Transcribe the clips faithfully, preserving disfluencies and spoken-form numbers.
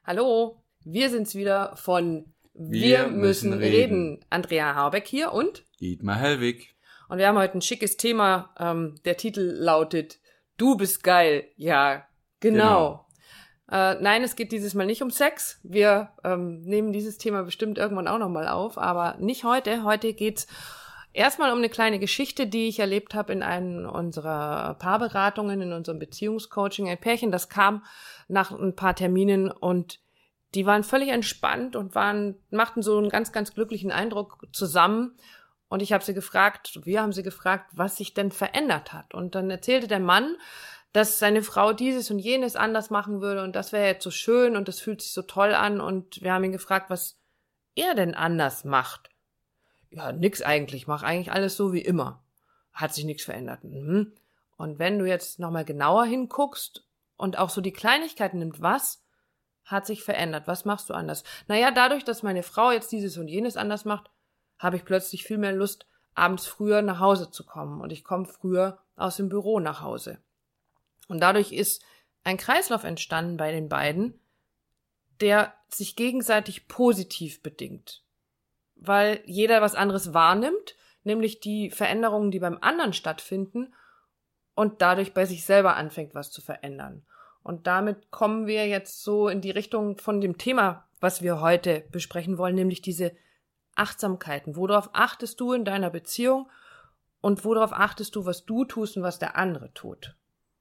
Hallo, wir sind's wieder von Wir, Wir müssen, müssen reden. reden. Andrea Habeck hier und Dietmar Hellwig. und wir haben heute ein schickes Thema. Ähm, der Titel lautet Du bist geil. Ja, genau. genau. Äh, nein, es geht dieses Mal nicht um Sex. Wir ähm, nehmen dieses Thema bestimmt irgendwann auch nochmal auf, aber nicht heute. Heute geht's erstmal um eine kleine Geschichte, die ich erlebt habe in einer unserer Paarberatungen, in unserem Beziehungscoaching. Ein Pärchen, das kam nach ein paar Terminen und die waren völlig entspannt und waren machten so einen ganz, ganz glücklichen Eindruck zusammen. Und ich habe sie gefragt, wir haben sie gefragt, was sich denn verändert hat. Und dann erzählte der Mann, dass seine Frau dieses und jenes anders machen würde und das wäre jetzt so schön und das fühlt sich so toll an. Und wir haben ihn gefragt, was er denn anders macht. Ja, nix eigentlich, mach eigentlich alles so wie immer. Hat sich nichts verändert. Mhm. Und wenn du jetzt nochmal genauer hinguckst und auch so die Kleinigkeiten nimmt, was hat sich verändert? Was machst du anders? Naja, dadurch, dass meine Frau jetzt dieses und jenes anders macht, habe ich plötzlich viel mehr Lust, abends früher nach Hause zu kommen. Und ich komme früher aus dem Büro nach Hause. Und dadurch ist ein Kreislauf entstanden bei den beiden, der sich gegenseitig positiv bedingt. Weil jeder was anderes wahrnimmt, nämlich die Veränderungen, die beim anderen stattfinden und dadurch bei sich selber anfängt, was zu verändern. Und damit kommen wir jetzt so in die Richtung von dem Thema, was wir heute besprechen wollen, nämlich diese Achtsamkeiten. Worauf achtest du in deiner Beziehung und worauf achtest du, was du tust und was der andere tut?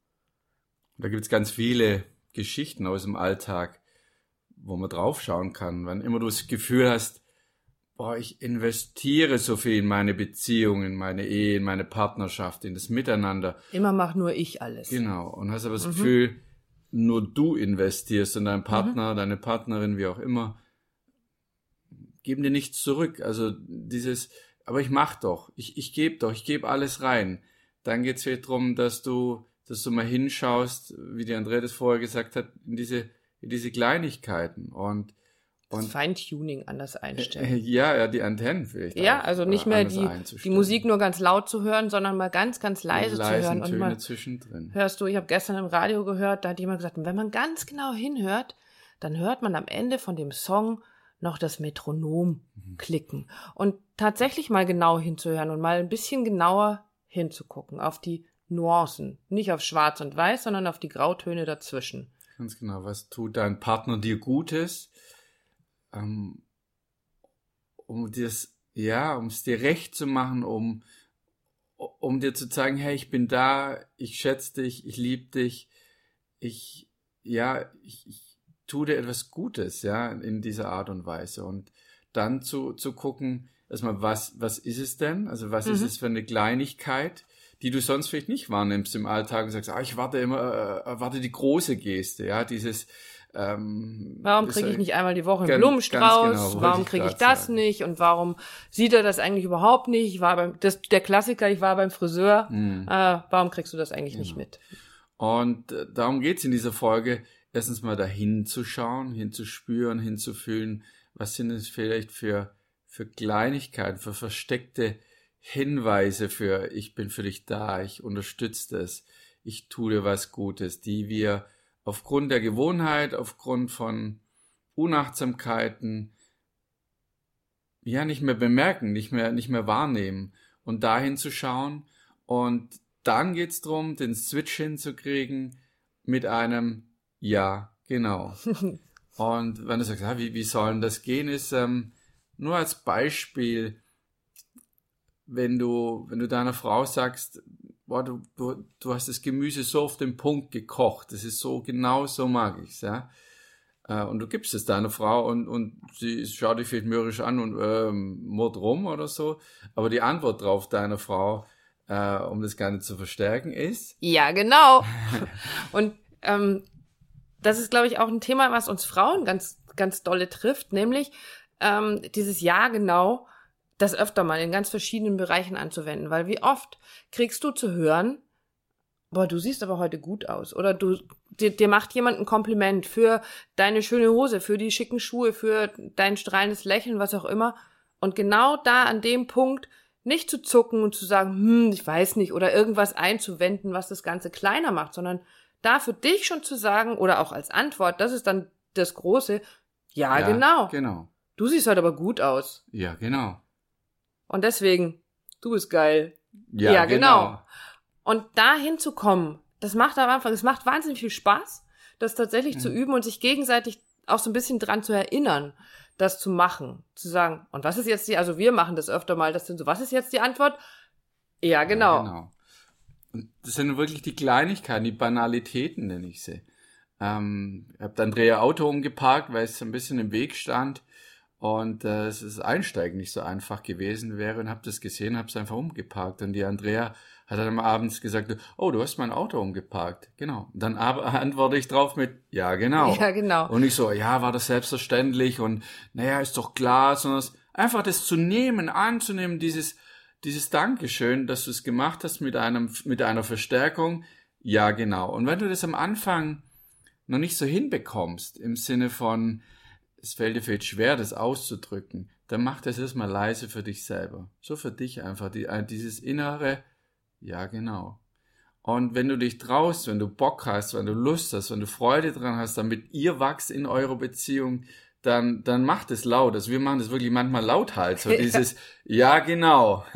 Da gibt es ganz viele Geschichten aus dem Alltag, wo man draufschauen kann. Wann immer du das Gefühl hast, boah, ich investiere so viel in meine Beziehung, in meine Ehe, in meine Partnerschaft, in das Miteinander. Immer mach nur ich alles. Genau. Und hast aber das Mhm. Gefühl, nur du investierst und dein Partner, Mhm. deine Partnerin, wie auch immer, geben dir nichts zurück. Also dieses, aber ich mach doch, ich, ich gebe doch, ich gebe alles rein. Dann geht es vielleicht darum, dass du, dass du mal hinschaust, wie die Andrea das vorher gesagt hat, in diese, in diese Kleinigkeiten und Das Feintuning anders einstellen. Äh, ja, ja, die Antennen vielleicht. Ja, auch, also nicht äh, mehr anders die, die einzustellen. Musik nur ganz laut zu hören, sondern mal ganz, ganz leise Die zu leisen hören. Und Töne mal zwischendrin. hörst du, ich habe gestern im Radio gehört, da hat jemand gesagt, wenn man ganz genau hinhört, dann hört man am Ende von dem Song noch das Metronom Mhm. klicken. Und tatsächlich mal genau hinzuhören und mal ein bisschen genauer hinzugucken auf die Nuancen. Nicht auf Schwarz und Weiß, sondern auf die Grautöne dazwischen. Ganz genau. Was tut dein Partner dir Gutes? Ähm, um dir's, ja, um es dir recht zu machen, um, um dir zu zeigen, hey, ich bin da, ich schätze dich, ich liebe dich, ich, ja, ich, ich tue dir etwas Gutes, ja, in dieser Art und Weise. Und dann zu, zu gucken, erstmal, was, was ist es denn? Also, was Mhm. ist es für eine Kleinigkeit, die du sonst vielleicht nicht wahrnimmst im Alltag und sagst, ah, ich warte immer, äh, erwarte die große Geste, ja, dieses, ähm, Warum das- kriege ich nicht einmal die Woche einen Ganz- Blumenstrauß? ganz genau, wollte Warum ich kriege ich grad das sagen. nicht? Und warum sieht er das eigentlich überhaupt nicht? Ich war beim, das, der Klassiker, ich war beim Friseur. Mhm. Äh, warum kriegst du das eigentlich nicht Genau. mit? Und äh, darum geht's in dieser Folge, erstens mal dahin zu schauen, hinzuspüren, hinzufühlen, was sind es vielleicht für, für Kleinigkeiten, für versteckte Hinweise für ich bin für dich da, ich unterstütze es, ich tue dir was Gutes, die wir aufgrund der Gewohnheit, aufgrund von Unachtsamkeiten ja nicht mehr bemerken, nicht mehr, nicht mehr wahrnehmen und dahin zu schauen. Und dann geht's drum, den Switch hinzukriegen mit einem Ja, genau. Und wenn du sagst, ja, wie, wie soll denn das gehen, ist ähm, nur als Beispiel, wenn du, wenn du deiner Frau sagst, boah, du, du, du hast das Gemüse so auf den Punkt gekocht, das ist so, genau so mag ich's, ja. Äh, und du gibst es deiner Frau und, und sie schaut dich vielleicht mürrisch an und ähm, murrt rum oder so, aber die Antwort drauf deiner Frau, äh, um das Ganze zu verstärken, ist, Ja, genau. Und ähm, das ist, glaube ich, auch ein Thema, was uns Frauen ganz, ganz dolle trifft, nämlich ähm, dieses Ja, genau, das öfter mal in ganz verschiedenen Bereichen anzuwenden. Weil wie oft kriegst du zu hören, boah, du siehst aber heute gut aus. Oder du dir, dir macht jemand ein Kompliment für deine schöne Hose, für die schicken Schuhe, für dein strahlendes Lächeln, was auch immer. Und genau da an dem Punkt nicht zu zucken und zu sagen, hm, ich weiß nicht, oder irgendwas einzuwenden, was das Ganze kleiner macht, sondern da für dich schon zu sagen, oder auch als Antwort, das ist dann das Große. Ja, Ja, genau. genau. Du siehst heute aber gut aus. Ja, genau. Und deswegen, du bist geil. Ja, Ja, genau. genau. Und dahin zu kommen, das macht am Anfang, es macht wahnsinnig viel Spaß, das tatsächlich Mhm. zu üben und sich gegenseitig auch so ein bisschen dran zu erinnern, das zu machen. Zu sagen, und was ist jetzt die, also wir machen das öfter mal, das sind so, was ist jetzt die Antwort? Ja, genau. Ja, genau. Und das sind wirklich die Kleinigkeiten, die Banalitäten, nenne ich sie. Ähm, ich habe Andrea Auto umgeparkt, weil es ein bisschen im Weg stand und äh, es ist Einsteigen nicht so einfach gewesen wäre und habe das gesehen, habe es einfach umgeparkt und die Andrea hat dann abends gesagt, oh, du hast mein Auto umgeparkt. Genau. Und dann aber antworte ich drauf mit, ja, genau. Ja, genau. Und ich so, ja, war das selbstverständlich und naja, ist doch klar, sondern es, einfach das zu nehmen, anzunehmen, dieses dieses Dankeschön, dass du es gemacht hast mit einem mit einer Verstärkung. Ja, genau. Und wenn du das am Anfang noch nicht so hinbekommst, im Sinne von, es fällt dir vielleicht schwer, das auszudrücken, dann mach das erstmal leise für dich selber. So für dich einfach, die, dieses innere, ja genau. Und wenn du dich traust, wenn du Bock hast, wenn du Lust hast, wenn du Freude dran hast, damit ihr wachst in eurer Beziehung, dann, dann macht es laut. Also wir machen das wirklich manchmal lauthals, so dieses, ja genau.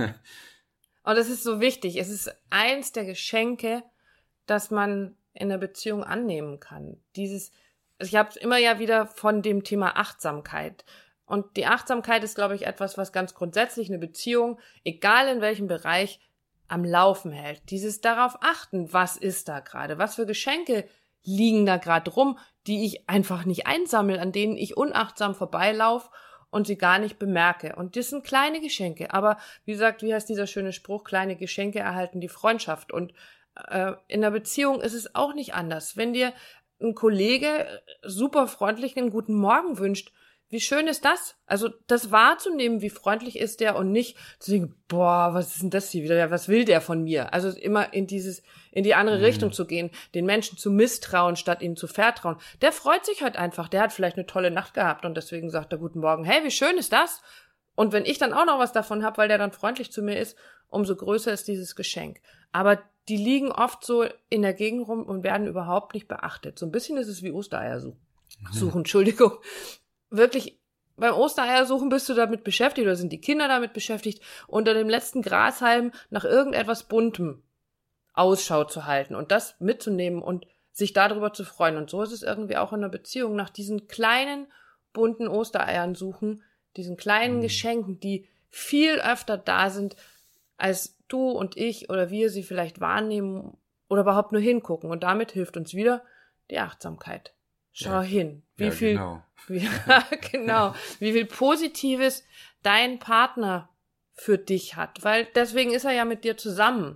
Und das ist so wichtig. Es ist eins der Geschenke, das man in der Beziehung annehmen kann. Dieses, ich habe immer ja wieder von dem Thema Achtsamkeit. Und die Achtsamkeit ist, glaube ich, etwas, was ganz grundsätzlich eine Beziehung, egal in welchem Bereich, am Laufen hält. Dieses darauf achten, was ist da gerade, was für Geschenke liegen da gerade rum, die ich einfach nicht einsammle, an denen ich unachtsam vorbeilaufe und sie gar nicht bemerke. Und das sind kleine Geschenke. Aber wie gesagt, wie heißt dieser schöne Spruch, kleine Geschenke erhalten die Freundschaft. Und äh, in der Beziehung ist es auch nicht anders. Wenn dir ein Kollege super freundlich einen guten Morgen wünscht, wie schön ist das? Also das wahrzunehmen, wie freundlich ist der und nicht zu denken, boah, was ist denn das hier wieder? Was will der von mir? Also immer in dieses, in die andere Mhm. Richtung zu gehen, den Menschen zu misstrauen, statt ihnen zu vertrauen. Der freut sich halt einfach. Der hat vielleicht eine tolle Nacht gehabt und deswegen sagt er guten Morgen. Hey, wie schön ist das? Und wenn ich dann auch noch was davon habe, weil der dann freundlich zu mir ist, umso größer ist dieses Geschenk. Aber die liegen oft so in der Gegend rum und werden überhaupt nicht beachtet. So ein bisschen ist es wie Ostereier suchen. Suchen, Entschuldigung. Wirklich, beim Ostereiersuchen bist du damit beschäftigt oder sind die Kinder damit beschäftigt, unter dem letzten Grashalm nach irgendetwas Buntem Ausschau zu halten und das mitzunehmen und sich darüber zu freuen. Und so ist es irgendwie auch in einer Beziehung, nach diesen kleinen, bunten Ostereiern suchen, diesen kleinen Mhm. Geschenken, die viel öfter da sind, als du und ich oder wir sie vielleicht wahrnehmen oder überhaupt nur hingucken. Und damit hilft uns wieder die Achtsamkeit. Schau Ja. hin, wie Ja, viel, genau. wie, genau, wie viel Positives dein Partner für dich hat, weil deswegen ist er ja mit dir zusammen,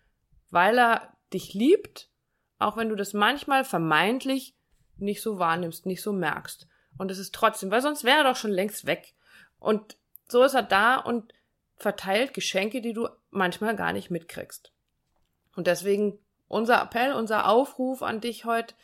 weil er dich liebt, auch wenn du das manchmal vermeintlich nicht so wahrnimmst, nicht so merkst. Und es ist trotzdem, weil sonst wäre er doch schon längst weg. Und so ist er da und verteilt Geschenke, die du manchmal gar nicht mitkriegst. Und deswegen unser Appell, unser Aufruf an dich heute,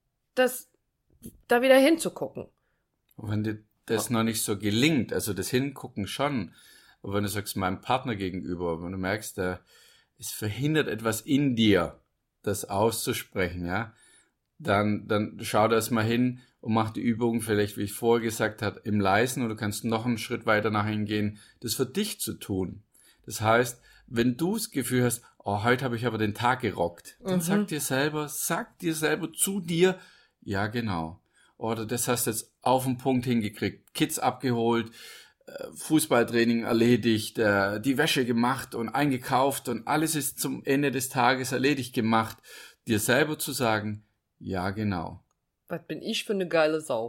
das da wieder hinzugucken. Und wenn dir das noch nicht so gelingt, also das Hingucken schon, aber wenn du sagst, meinem Partner gegenüber, wenn du merkst, da es verhindert etwas in dir, das auszusprechen, ja, dann, dann schau da erstmal hin und mach die Übung vielleicht, wie ich vorher gesagt habe, im Leisen, oder du kannst noch einen Schritt weiter nachhin gehen, das für dich zu tun. Das heißt, wenn du das Gefühl hast, oh, heute habe ich aber den Tag gerockt, dann Mhm. sag dir selber, sag dir selber zu dir, ja, genau. Oder das hast du jetzt auf den Punkt hingekriegt. Kids abgeholt, Fußballtraining erledigt, die Wäsche gemacht und eingekauft und alles ist zum Ende des Tages erledigt gemacht. Dir selber zu sagen, ja, genau. Was bin ich für eine geile Sau?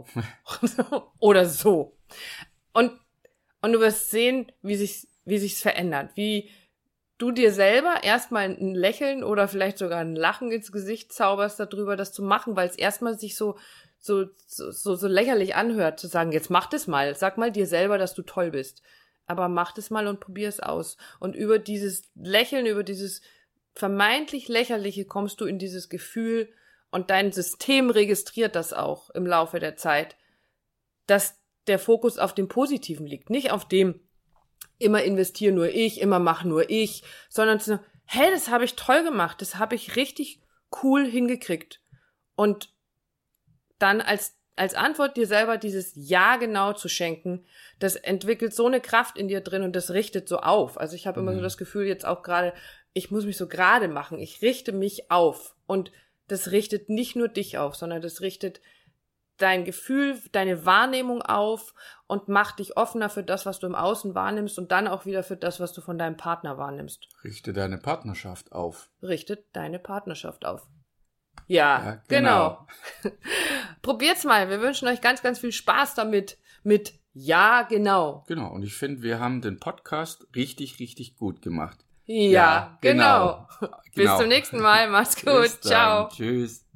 Oder so. Und, und du wirst sehen, wie sich, wie sich's verändert. Wie du dir selber erstmal ein Lächeln oder vielleicht sogar ein Lachen ins Gesicht zauberst darüber, das zu machen, weil es erstmal sich so, so, so, so, so lächerlich anhört, zu sagen, jetzt mach das mal, sag mal dir selber, dass du toll bist. Aber mach das mal und probier es aus. Und über dieses Lächeln, über dieses vermeintlich Lächerliche kommst du in dieses Gefühl und dein System registriert das auch im Laufe der Zeit, dass der Fokus auf dem Positiven liegt, nicht auf dem, immer investiere nur ich, immer mach nur ich, sondern zu, hey, das habe ich toll gemacht, das habe ich richtig cool hingekriegt. Und dann als als Antwort dir selber dieses Ja genau zu schenken, das entwickelt so eine Kraft in dir drin und das richtet so auf. Also ich habe immer Mhm. so das Gefühl jetzt auch gerade, ich muss mich so gerade machen, ich richte mich auf. Und das richtet nicht nur dich auf, sondern das richtet dein Gefühl, deine Wahrnehmung auf und macht dich offener für das, was du im Außen wahrnimmst und dann auch wieder für das, was du von deinem Partner wahrnimmst. Richte deine Partnerschaft auf. Richtet deine Partnerschaft auf. Ja, Ja, genau. genau. Probiert's mal. Wir wünschen euch ganz, ganz viel Spaß damit. Mit Ja, genau. Genau, und ich finde, wir haben den Podcast richtig, richtig gut gemacht. Ja, genau. genau. Bis zum nächsten Mal. Macht's gut. Bis dann. Ciao. Tschüss.